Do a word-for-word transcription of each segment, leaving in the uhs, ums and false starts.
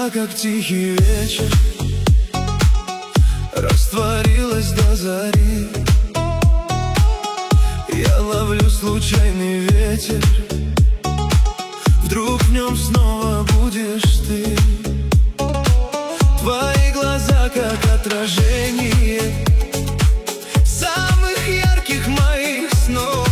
ушла, как тихий вечер, растворилась до зари. Я ловлю случайный ветер, вдруг в нем снова будешь ты. Твои глаза, как отражение самых ярких моих снов.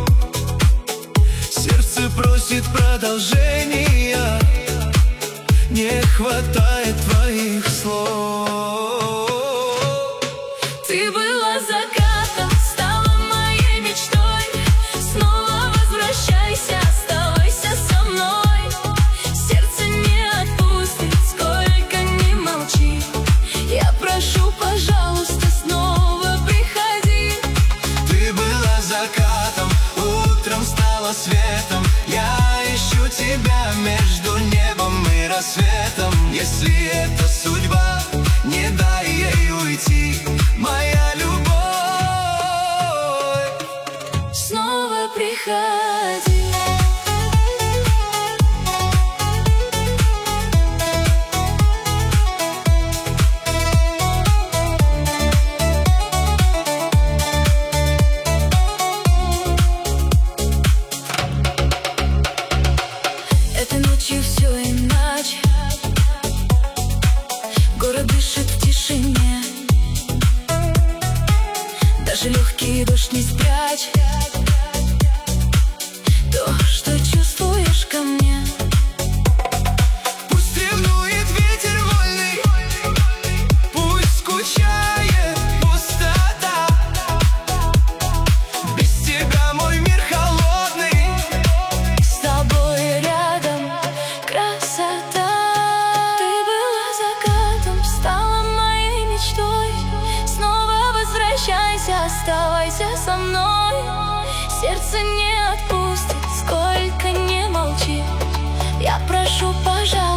Сердце просит продолжения, не хватает твоих слов. Ты была закатом, стала моей мечтой. Снова возвращайся, оставайся со мной. Сердце не отпустит, сколько ни молчи. Я прошу, пожалуйста, снова приходи. Ты была закатом, утром стала светом. Я ищу тебя между небом и рассветом. Если это судьба, не дай ей уйти, моя любовь. Снова приходи. Этой ночью все иначе. Город дышит в тишине, даже легкий дождь не спрячь то, что чувствуешь ко мне. Пусть ревнует ветер вольный, пусть скучает пустота. Без тебя мой мир холодный, С тобой рядом красота. Ты была закатом, стала моей мечтой. Снова возвращайся, оставайся со мной. Сердце не отпустит, сколько не молчи. Я прошу, пожалуйста.